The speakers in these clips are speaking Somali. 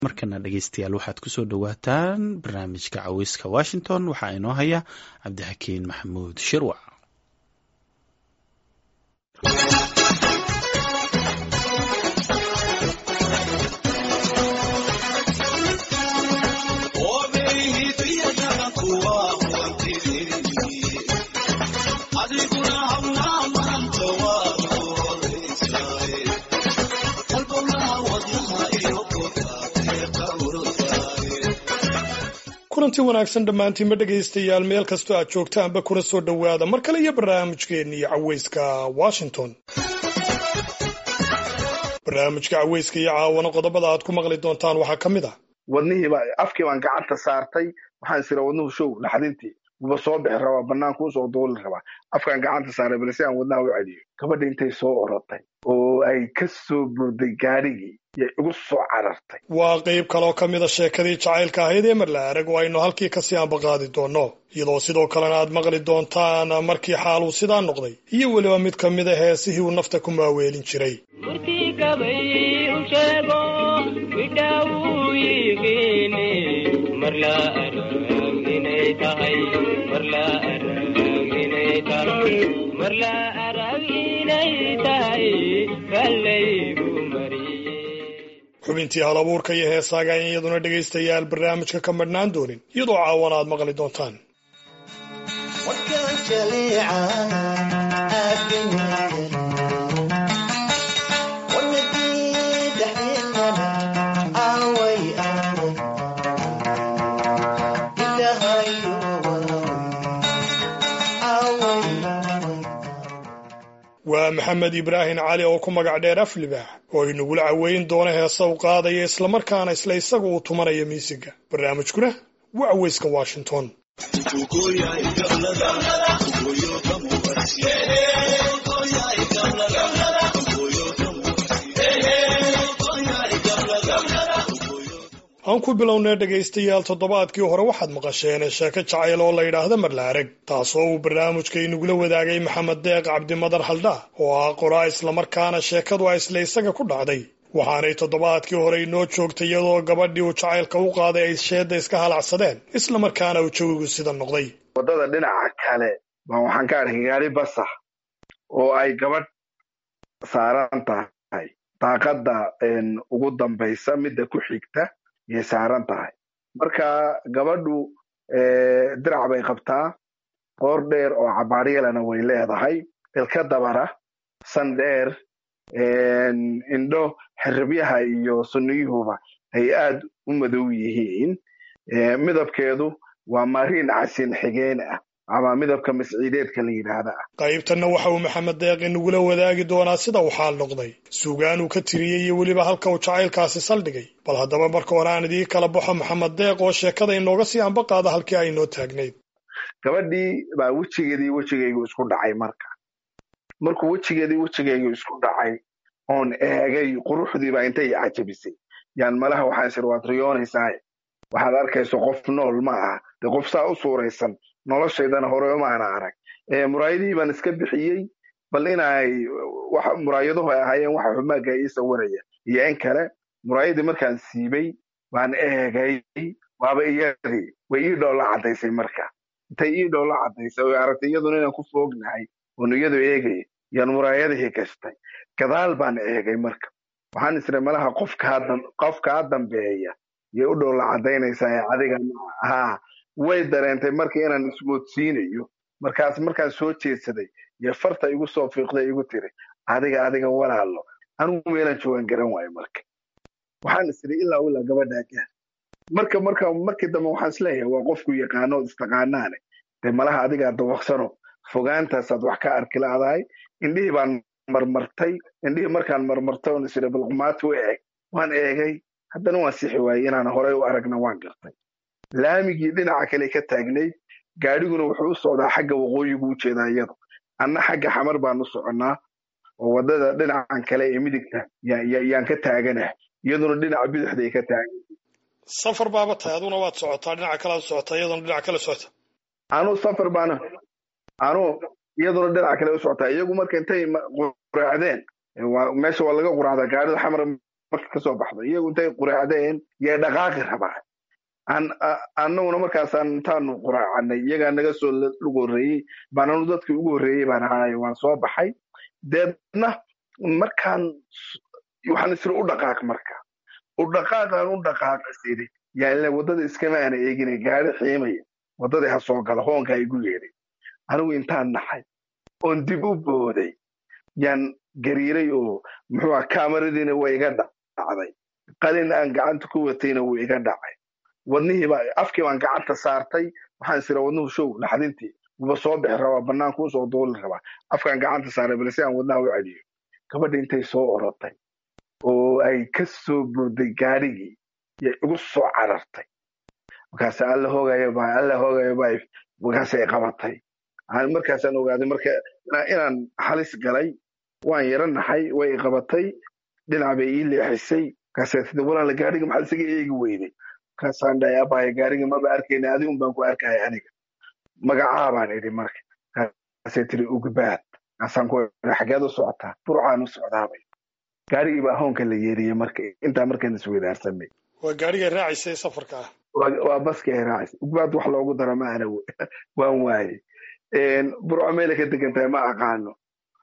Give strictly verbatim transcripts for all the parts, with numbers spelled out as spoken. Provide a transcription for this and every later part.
markana dhegeystayaal waxaad ku soo dhawaataan barnaamijka caweyska Washington waxaa inoo haya Cabdixakiin Maxamuud Shirwac. kulanti wanaagsan dhammaantiinba dhegaystayaal meel kastoo aad joogtaanba kuna soo dhowaada mar kale iyo barnaamijkeennii caweyska Washington. barnaamijka caweyska iyo caawana qodobada aad ku maqli doontaan waxaa ka mid ah wadnihiiba afkii baan gacanta saartay waxaan isira wadnuhu show naxdintii uba soo bixi rabaa banaanka usoo duuli rabaa afkaan gacanta saaray balse aan wadnaha u celiyo gabadha intay soo orotay oo ay ka soo burday gaadhigii yay igu soo carartay. waa qayb kaloo ka mid a sheekadii jacaylka ahayd ee marla arag oo aynu halkii kasii ambaqaadi doonno iyadoo sidoo kalena aad maqli doontaan markii xaaluu sidaa noqday iyo weliba mid ka mid a heesihii uu nafta ku maaweelin jiray. xubintii hal abuurka iyo heesaaga in iyaduna dhegaystayaal barnaamijka ka madhnaan doonin iyadoo caawana aad maqli doontaan. waa maxamed ibraahim cali oo ku magac dheer aflibaax oo inagula caweyn doona heesa u qaadaya islamarkaana isla isaga uu tumanaya miisiga. barnaamijkuna waa caweyska Washington. aan ku bilownay dhegaystayaal toddobaadkii hore waxaad maqasheen sheeko jacayl oo la yidhaahdo marla arag taasoo uu barnaamijka inagula wadaagay maxamed deeq cabdimadar haldha oo ah qoraa islamarkaana sheekadu ay isla isaga ku dhacday waxaanay toddobaadkii hore inoo joogtay iyadoo gabadhii uu jacaylka u qaaday ay sheedda iska halacsadeen islamarkaana uu jawigu sida noqday. waddada dhinaca kale baan waxaan ka arkay gaari basax oo ay gabadh saaran tahay daaqadda ugu dambaysa midda ku xigta yay saaran tahay. marka gabadhu dirac bay qabtaa qoor dheer oo cabaariyalana way leedahay ilka dabara san dheer indho xiribyaha iyo sunniyuhuba ay aad u madow yihiin. midabkeedu waa mariin casin xigeen ah ama midabka masciideedka la yidhaahda ah. qaybtanna waxa uu maxamed deeq inagula wadaagi doonaa sida uu xaal noqday suugaan uu ka tiriyey iyo weliba halka uu jacaylkaasi saldhigay. bal haddaba marka hore aan idii kala baxo maxamed deeq oo sheekada inooga sii ambaqaada halkii ay noo taagnayd. gabadhii baa wejigeedii wejigaygu isku dhacay. marka markuu wejigeedii wejigaygu isku dhacay oon eegay quruxdii baa intay cajabisay yaan malaha waxaan isir waad riyoonaysaa waxaad arkayso qof nool ma aha dee qof saa u suuraysan noloshaydana hore maana arag. muraayadihii baan iska bixiyey bal inay muraayaduhu ay ahaayeen waxa xumaaga ii sawiraya iyo in kale. muraayadii markaan siibay baan eegay waaba iyadii way ii dhoolla caddaysay. marka intay ii dhoolla caddaysay oo aragtay iyaduna inaan ku foognahay oon iyadu eegaya yaan muraayadihii gashtay gadaal baan eegay. marka waxaan isray malaha qofkaa dambeeya yay u dhoolla caddaynaysaa ee adiga haa way dareentay markii inaan ismoodsiinayo. markaas markaan soo jeedsaday iyo farta igu soo fiiqday igu tiri adiga adiga walaalo anigu meelaan joogaan garan waayo. marka waxaan isiri ilaa ilaa gabadhaa gaar. marka marka markii dambe waxaan isleeyahay waa qofku yaqaano istaqaanaane dee malaha adigaa dawaqsano fogaantaasaad wax ka arki laadahay. indhihii baan marmartay indhihii markaan marmartay oon isiri balqumaati u eeg waan eegay haddana waan sixi waayey inaan horey u aragna waan gartay. laamigii dhinaca kale ka taagnayd gaadhiguna wuxuu u socdaa xagga waqooyigu u jeedaa iyadu anna xagga xamar baan u soconnaa oo waddada dhinacan kale ee midigta yaan ka taaganah iyaduna dhinaca bidixday ka taagan. safar baaba tahay aduna waad socotaa dhinaca kale aad socotaa iyaduna dhinaca kale socota. anuu safar baana anuu iyaduna dhinaca kale u socotaa. iyagu marka intay quraacdeen meesha waa laga quraacdaa gaarida xamar marka kasoo baxdo iyagu intay quraacdeen yay dhaqaaqi rabaan an annaguna markaasaan intaanu quraacanay iyagaa naga soo lagu horreeyey baan anu dadkii ugu horreeyey baan ahaay waan soo baxay deedna markaan waxaan isiri u dhaqaaq marka u dhaqaaqaan u dhaqaaq isiri yaa ila waddada iskama aana eegina gaari xiimaya waddadii ha soo gala hoonkaa igu yeedhay anigu intaan naxay oon dib u booday yaan gariiray oo muxuu ah kaamaradiina way iga dhacday qalin aan gacanta ku watayna wuu iga dhacay wadnihii baa afkii baan gacanta saartay waxaan isira wadnuhu show naxdintii wuba soo bixi rabaa bannaan kuu soo duuli rabaa afkaan gacanta saaray bale si aan wadnaha u celiyo gabadha intay soo orotay oo ay ka soo booday gaadhigii yay igu soo carartay markaas alla hoogayo baa alla hoogayo baa markaasay qabatay markaasaan ogaaday marka inaan halis galay waan yara naxay way qabatay dhinac bay ii leexisay markaasay tidi walaala gaadhiga maxaa isaga eegi weyday markaasaan dhahay abaayo gaadhiga maba arkayna adigun baan ku arkaya aniga magacaa baan idhi marka markaasay tiri ugbaad markaasaan ku xageed u socotaa burcaan u socdaabay gaadhigii baa hoonka la yeeriyey marka intaa markaan isweydaarsanay waa gaadhiga raacisay safarka ah waa baska ay raacisay ugbaad wax loogu daro ma ana waan waaye burco meela ka degan tahay ma aqaano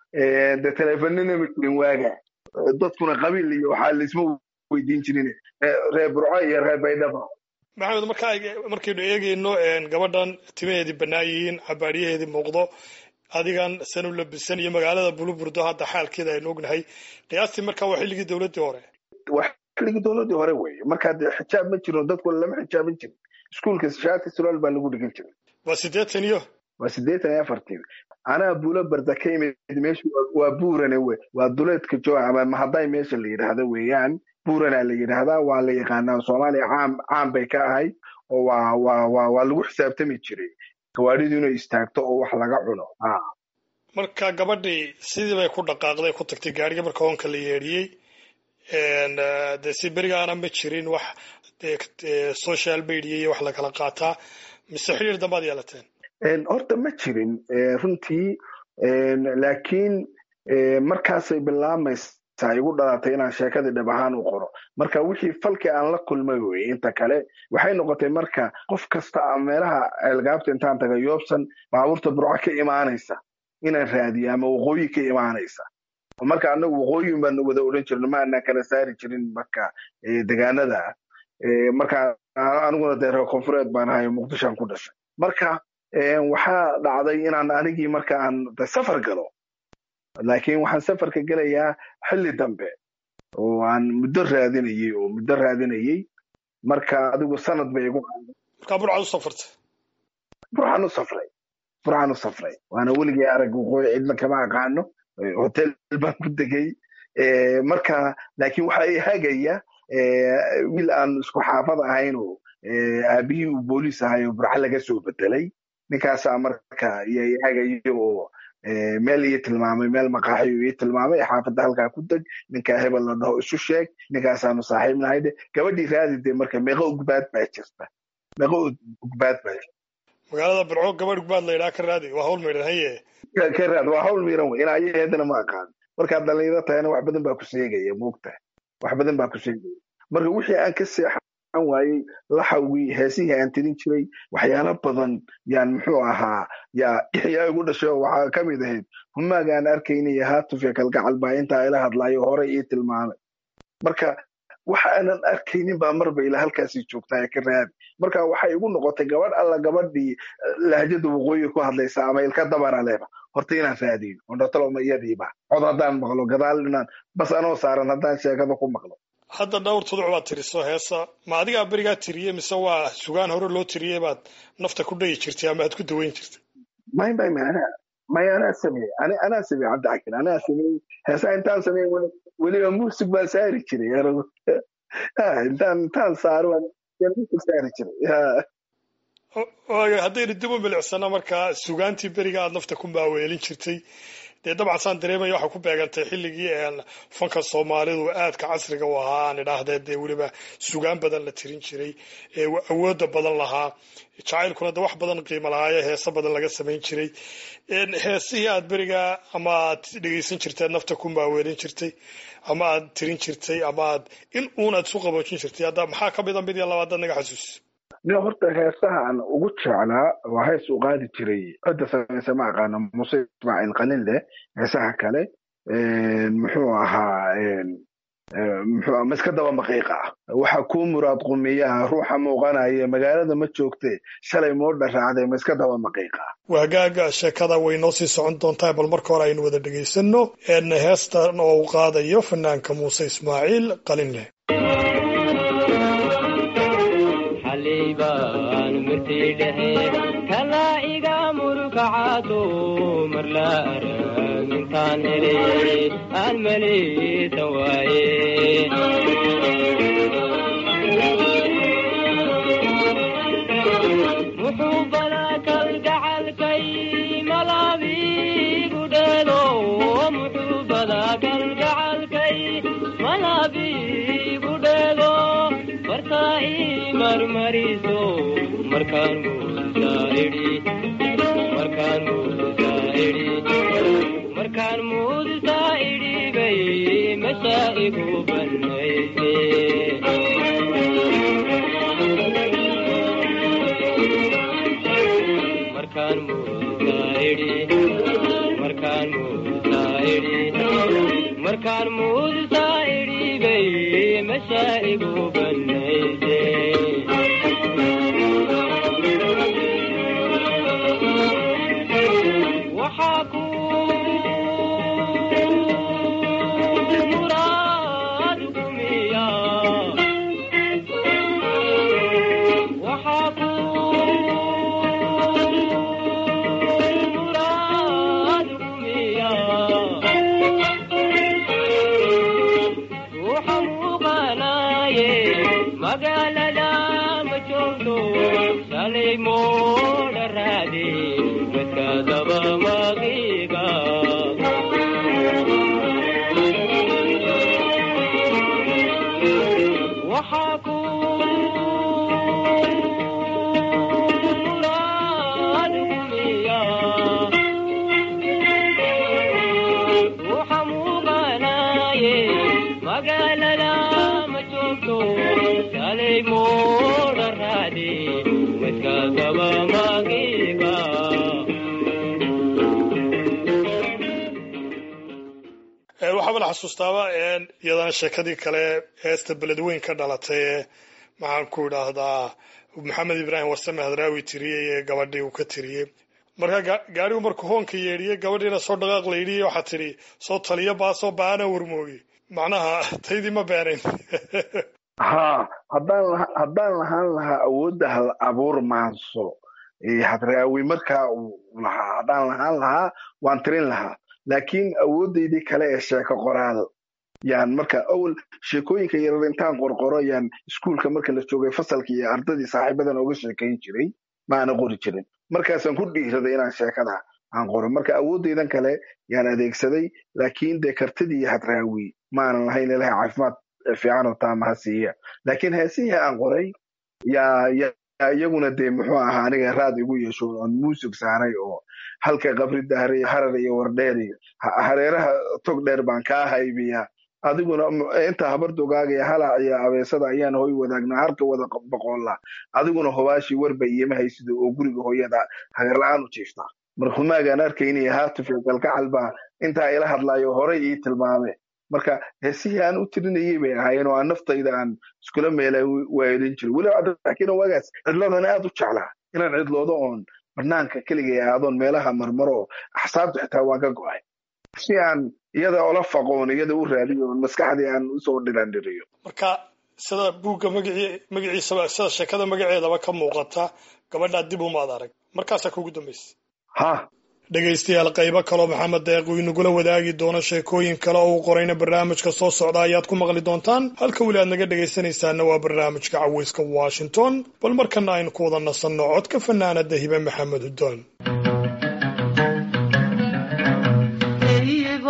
de teleefanina ma jirin waaga dadkuna qabiil iyo waxaa laisma weydiin jirin reer burco iyo reer baydhaba maxamed markaa markaynu eegayno gabadhan timaheedii bannaan yihiin cabaaryaheedii muuqdo adigan sanu labisan iyo magaalada buluburdo hadda xaalkeeda aynu ognahay qiyaastii markaa waa xilligii dowladdii hore waa xilligii dowladdii hore weye markaa de xijaab ma jiro dadkuna lama xijaaban jirin iskuulka shaati suraal baa lagu dhigan jiray waa siddeetan iyo waa siddeetan iyo afartii anaa buulo barda ka imid meesha waa buurane we waa duleedka jooga ama mahaday meesha la yidhaahdo weeyaan buuranaa la yidhaahdaa waa la yaqaanaa soomaaliya caam caam bay ka ahayd oo waa waa waa waa lagu xisaabtami jiray gawaadhidu inay istaagto oo wax laga cuno marka gabadhii sidii bay ku dhaqaaqday ku tagtay gaadhiga marka hoonka la yeedhiyey de si berigaana ma jirin wax social media iyo wax lakala qaataa mise xiriir dambaad yeelateen horta ma jirin runtii laakiin markaasay bilaamaysaa igu dhalatay inaan sheekadii dhab ahaan u qoro marka wixii falkii aan la kulmay wey inta kale waxay noqotay marka qof kasta a meelaha ceelgaabta intaan taga yoobsan baabuurta burco ka imaanaysa inaan raadiyo ama waqooyi ka imaanaysa marka anagu waqooyin baan wada odhan jirno ma anaan kala saari jirin marka degaanada marka aniguna dee reer koonfureed baan ahay muqdishoan ku dhashay marka waxaa dhacday inaan anigii marka aan safar galo laakiin waxaan safarka gelayaa xilli dambe oo aan muddo raadinayey oo muddo raadinayey marka adigu sanad bay igu qaaday markaa burcad u safartay burcaan u safray burcaan u safray waana weligii arag waqooyi cidna kama aqaano hotel baan ku degay marka laakiin waxa i hagaya wiil aan isku xaafad ahayn oo aabihii uu booliis ahay oo burca laga soo bedelay ninkaasaa marka iyo i hagayo oo meel ii tilmaamay meel maqaaxi ii tilmaamay xaafadda halkaa ku deg ninkaa hebel la dhaho isu sheeg ninkaasaanu saaxiib nahay de gabadhii raadi de marka meeqo ugbaad baa jirta meeqo ugbaad baa jirta magaalada burco gabadh ugbaad la yidhaha ka raadi waa hawl miran haye ka raad waa hawl miran wey in ayaheedana ma aqaan markaad dhalinyaro tahayna wax badan baa ku seegaya moogtahay wax badan baa ku seegaya marka wixii aan ka seexan waayey laxawgii heesihii aan tirin jiray waxyaalo badan yaan muxuu ahaa yaa yaa igu dhashay oo waxaa ka mid ahayd humaagaan arkaynaya haatufya kalgacal baa intaa ila hadlaayo horey ii tilmaamay marka waxa aanan arkaynin baa marba ilaa halkaasii joogtaa ee ka raadi marka waxay igu noqotay gabadh alla gabadhii lahjada waqooyi ku hadlaysa ama ilka dabara leba horta inaan raadiyo ondhatoloma iyadiiba cod haddaan maqlo gadaal inaan bas anoo saaran haddaan sheekada ku maqlo hadda dhowr tuduc baad tiriso heesa ma adigaa berigaa tiriyey mise waa sugaan hore loo tiriyey baad nafta ku dhayi jirtay ama aad ku daweyn jirtay may may may anaa may anaa sameeyey ani anaa sameeyey cabdixakin anaa sameeyey heesaa intaan sameeyey weli weliba muusig baan saari jiray anagu intaan intaan saaro muusig saari jiray haddaynu dib u milicsana markaa sugaantii beriga aad nafta ku maaweelin jirtay dee dabcan saan dareemaya waxaa ku beegantay xilligii fanka soomaalidu aadka casriga u ahaa aan idhaahdee dee weliba sugaan badan la tirin jiray ee awooda badan lahaa jacaylkuna de wax badan qiimo lahaaye heese badan laga samayn jiray heesihii aad beriga ama aad dhegeysan jirtay nafta ku maaweelin jirtay ama aad tirin jirtay ama aad in uun aad isu qaboojin jirtay hadda maxaa ka mida mid iyo labaad naga xasuusi nin horta heesaha aan ugu jeclaa waa hees u qaadi jiray cidda samaysa ma aqaano muuse ismaaciil qalinle heesaha kale muxuu ahaa muxuu maska daba maqiiqa waxa ku muraad qumiyaha ruuxa muuqanaya magaalada ma joogtay shalay moodha raacday maska daba maqiiqa waagaaga sheekada way noo sii socon doontaa bal marka hore aynu wada dhegaysano heestan oo uu qaadayo fanaanka muuse ismaaciil qalinle xaliibaan mirtidhahe kala iga murugacado marla arag intaan helay aan maleysa waaye muxuu balakal gacalkay malaabigu dheelo muxuu balakal gacalkay malaabigu dheelo markaa ii marmariso markaan muusaidhi markaan muusaidhi markaan muusaidhi bay mesha igu banayse markaan muusaidhi markaan muusaidhi markaan muusaidhi bay mesha igu banayse waxaa ku muraad gumiya waxaa ku muraad gumiya ruuxa muuqanaye magaalada ma joogto shalay moodha raade maska daba maqiiqa waxaa ku muraad gumiya ruuxa muuqanaye magaalada ma joogto shalay moodha raade maska daba maqiiqa waxaaba la xasuustaaba iyadana sheekadii kale heesta beledweyn ka dhalatay ee maxaan ku idhaahdaa maxamed ibraahim warsame hadraawi tiriyey ee gabadhii uu ka tiriyey marka gaarigu markuu hoonka yeedhiyey gabadhiina soo dhaqaaq la yidhi waxaa tidhi soo taliyo baasoo baana warmoogi macnaha taydii ma beenayn ha haddaan haddaan lahaan lahaa awoodda hal abuur maanso hadraawi markaa uu lahaa haddaan lahaan lahaa waan tirin lahaa laakiin awoodaydii kale ee sheeko qoraal yaan marka awal sheekooyinka yarar intaan qorqoro yaan iskuulka marka la joogay fasalka iyo ardadii saaxiibadan oga sheekayn jiray maana qori jirin markaasaan ku dhiiraday inaan sheekada aan qoro marka awoodaydan kale yaan adeegsaday laakiin dee kartidii iyo hadraawi maanan lahayn ilahay caafimaad fiican oo taamaha siiya laakiin heesihii aan qoray yaa iyaguna dee muxuu ahaa aniga raad igu yeesho oon muusig saaray oo halka qabri dahre harar iyo wardheer iyo hareeraha tog dheer baan kaa haybiyaa adiguna inta habardogaagaya halac iyo abeesada ayaan hoy wadaagnaa harka wada boqolla adiguna hobaashii warba iyoma haysida oo guriga hooyada hagarla-aan u jiiftaa marhumaagaan arkaynaya haatufee galgacal baa intaa ila hadlaayo horay ii tilmaame marka heesihii aan u tirinayay bay ahaayeen oo aan naftayda aan iskula meela waaelin jiray weliba cabdiraxkiin waagaas cidladan aad u jeclaa inaan cidloodo oon banaanka keligay aadoon meelaha marmaro axsaabta xitaa waan ka go-ay si aan iyada ola faqoon iyada u raadiyo oon maskaxdii aan usoo dhirandhiriyo marka sida buugga magacii magaciisaba sida sheekada magaceedaba ka muuqata gabadhaa dib umaad arag markaasaa kuugu dambaysa ha dhegaystayaal qaybo kaloo maxamed deeq uu inagula wadaagi doono sheekooyin kale oo uu qorayna barnaamijka soo socda ayaad ku maqli doontaan halka weli aad naga dhegaysanaysaana waa barnaamijka caweyska washington bal markana aynu ku wada nasanno codka fanaanada hibe maxamed hudoon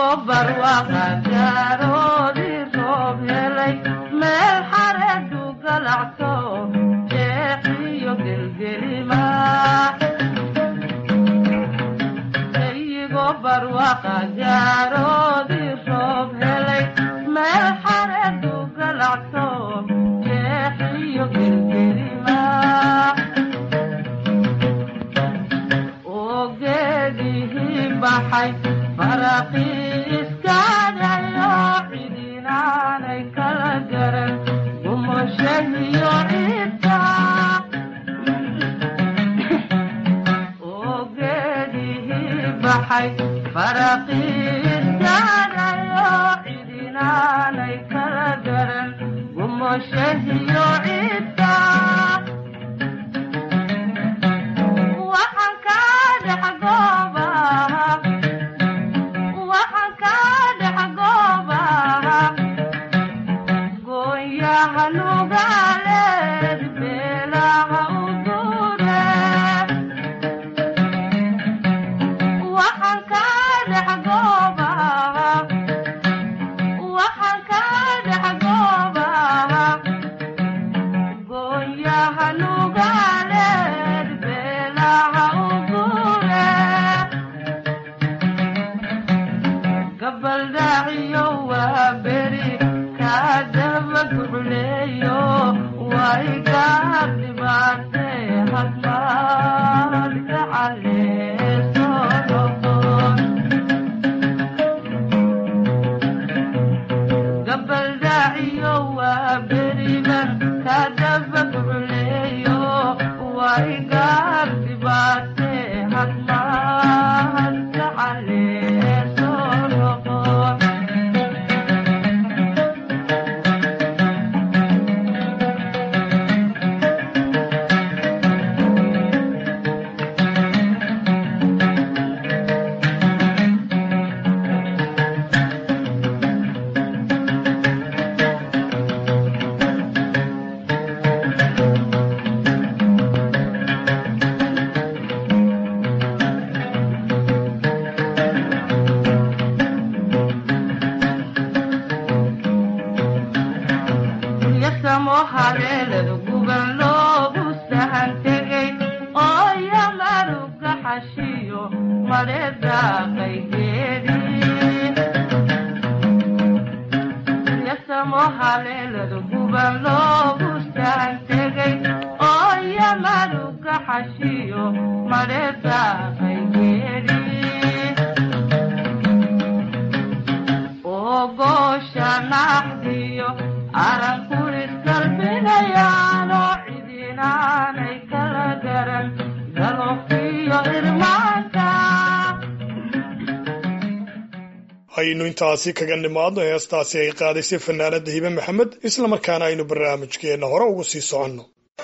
aynu intaasi kaga nimaadno heestaasi ay qaadaysay fanaanada hibe maxamed isla markaana aynu barnaamijkeena hore ugu sii soconno.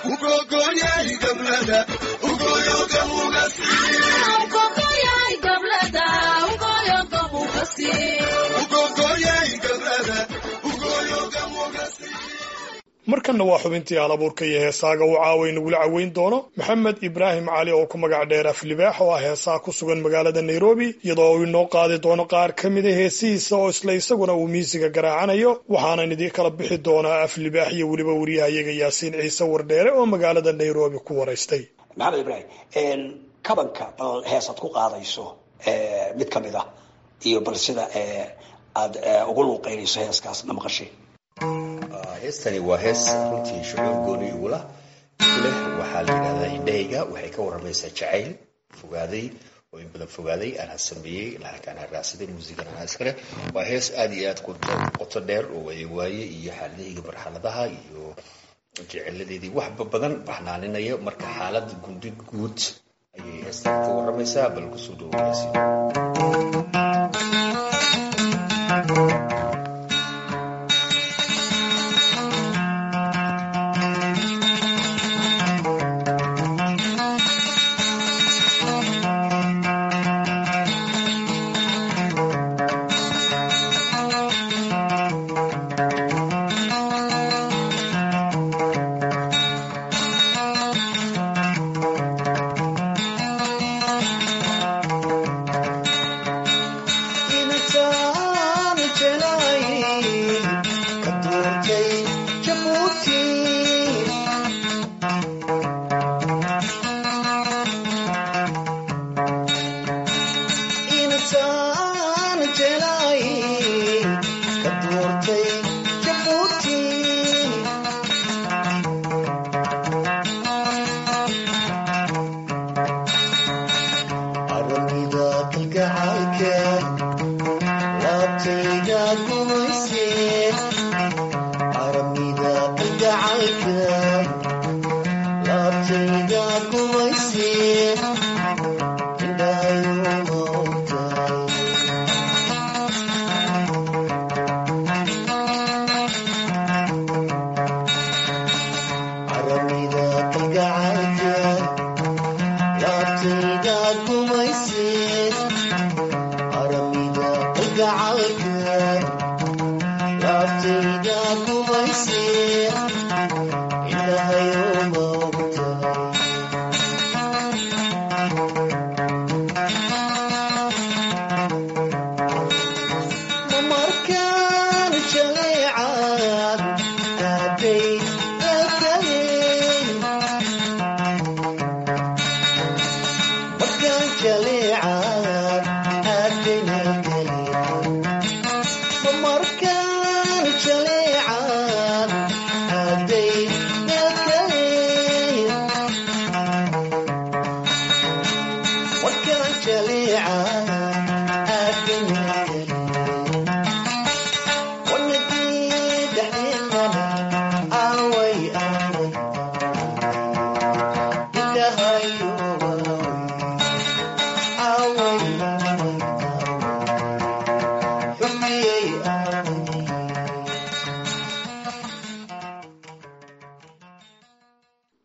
markanna waa xubintii halabuurka iyo heesaaga uu caaway nagula caweyn doono maxamed ibraahim cali oo ku magac dheer aflibaax oo ah heesaa ku sugan magaalada nairobi iyadoo uu inoo qaadi doono qaar ka mida heesihiisa oo isla isaguna uu miisiga garaacanayo waxaanan idin kala bixi doonaa aflibaax iyo weliba wariyahayaga yaasiin ciise wardheere oo magaalada nairobi ku waraystay. maxamed ibraahim kabanka bal heesaad ku qaadayso mid ka mid ah iyo bal sida aad ugu luuqeynayso heeskaas na maqashay. heestani waa hees runtii shucuur gooni igula leh waxaa la yidhahdaa indhahayga waxay ka waramaysaa jacayl fogaaday oo in badan fogaaday aan sameeyey laakiin aan raacsaday muusigan aan iskale waa hees aad iyo aad qoto dheer oo way waaye iyo xaaladayga marxaladaha iyo jacayladeedii wax badan baxnaaninaya marka xaalad gundi guud ayay heestan ka waramaysaa bal ku soo dhawaasi.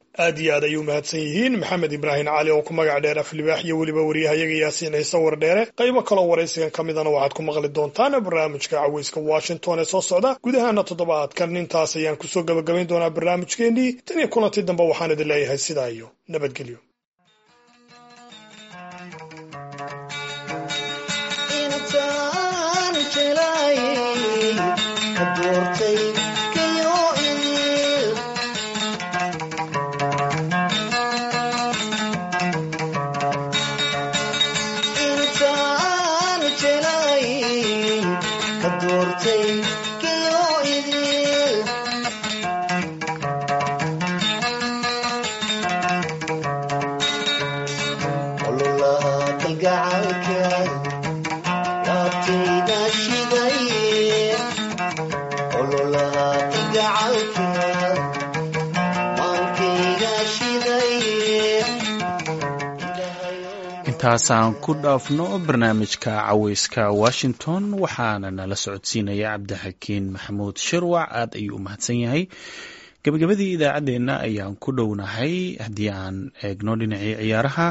aad iyo aad ayuu mahadsan yihiin maxamed ibraahim cali oo ku magac dheer aflibaax iyo weliba wariyahayaga yaasiin ciise wardheere qaybo kaloo waraysigan ka midana waxaad ku maqli doontaan barnaamijka caweyska washington ee soo socda gudahaana toddobaadkan intaas ayaan kusoo gabagabayn doonaa barnaamijkeennii tan iyo kulantii dambe waxaan idin leeyahay sidaa iyo nabadgelyo. intaasaan ku dhaafno barnaamijka caweyska washington waxaana nala socodsiinaya cabdixakiin maxamuud shirwac aad ayuu u mahadsan yahay. gabagabadii idaacaddeenna ayaan ku dhownahay. haddii aan eegno dhinacii ciyaaraha,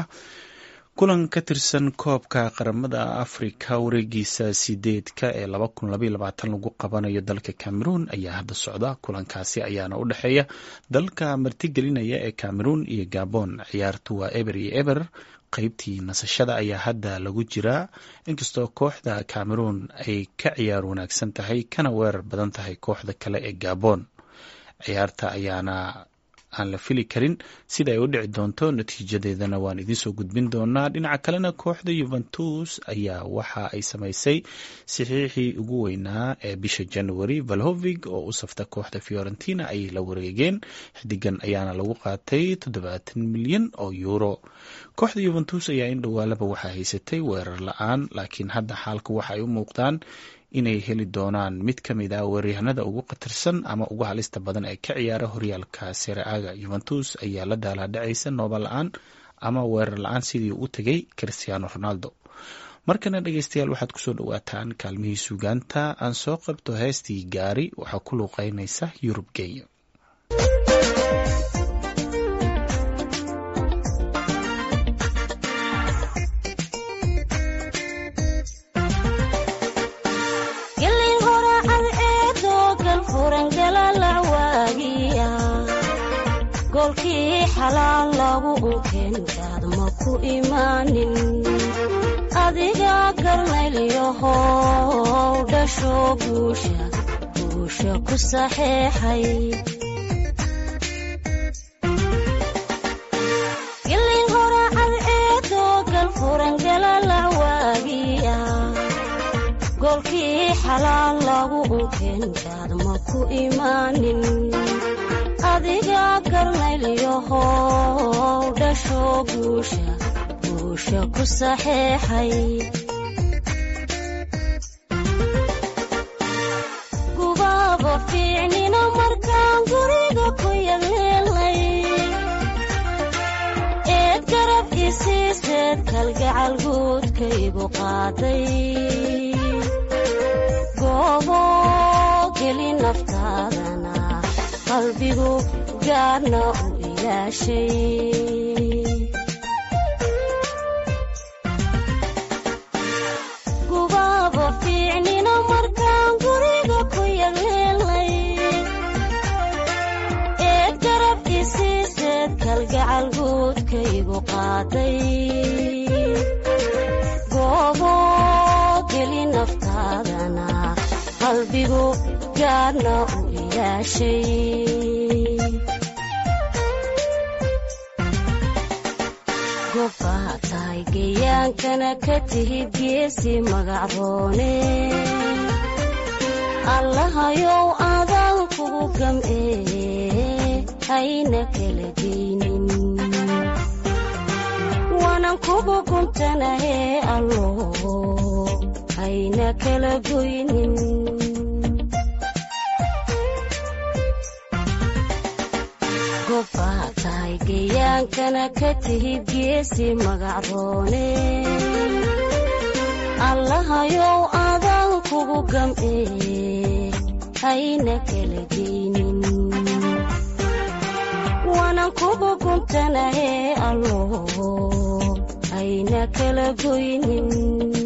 kulan ka tirsan koobka qaramada afrika wareegiisa sideedka ee laba kun labaiyo labaatan lagu qabanayo dalka cameroon ayaa hadda socda. kulankaasi ayaana u dhexeeya dalka martigelinaya ee cameroon iyo gabon. ciyaartu waa eber iyo eber. qaybtii nasashada ayaa hadda lagu jiraa, inkastoo kooxda cameroon ay ka ciyaar wanaagsan tahay kana weerar badan tahay kooxda kale ee gabon. ciyaarta ayaana aan la fili karin sida ay u dhici doonto, natiijadeedana waan idinsoo gudbin doonaa. dhinaca kalena kooxda Juventus ayaa waxa ay samaysay saxiixii ugu weynaa ee bisha January. Vlahovic oo u safta kooxda Fiorentina ay la wareegeen. xidigan ayaana lagu qaatay toddobaatan milyan oo euro. kooxda Juventus ayaa in dhowaalaba waxaa haysatay weerar la-aan, laakiin hadda xaalka waxa ay u muuqdaan inay heli doonaan mid ka mid ah weeraryahanada ugu khatarsan ama ugu halista badan ee ka ciyaara horyaalka Serie A-ga. Juventus ayaa la daalaadhacaysa nooba la-aan ama weerar la-aan sidii u tegay Cristiano Ronaldo. markana dhegeystayaal waxaad kusoo dhawaataan kaalmihii suugaanta. aan soo qabto heestii gaari waxaa ku luuqeynaysa Yurub Geeyo. golkii xalaal lagu ukeenkaad ma ku imaanin adiga garnayliyahow dhasho guusha guusha ku saxeexay gilin horacad eedoo galfuran galalacwaagiya golkii xalaal lagu ukeenkaad ma ku imaanin adiga garnayliyahow dhasho guusha guusha ku saxeexay gubaaba fiicnina markaan guriga ku yadeelnay eed garab isiiseed kalgacal guudkaygu qaaday goobo geli naftaadana qalbigu gaarna u ilaashay gubaaba fiicnina markaan guriga ku yadeelnay eed garab isiiseed kalgacal guudkaygu qaaday goobo geli naftaadana qalbigu gaarna u gobbaa tahay geyaankana ka tihid geesi magacroone allahayow adaan kugu gam'ee hayna kala geynin waanan kugu guntanahee allo hayna kala goynin gobbaa tahay geyaankana ka tihid geesi magacroone allahayow adaan kugu gam'ee hayna kala geynin waanan kugu guntanahe allo hayna kala goynin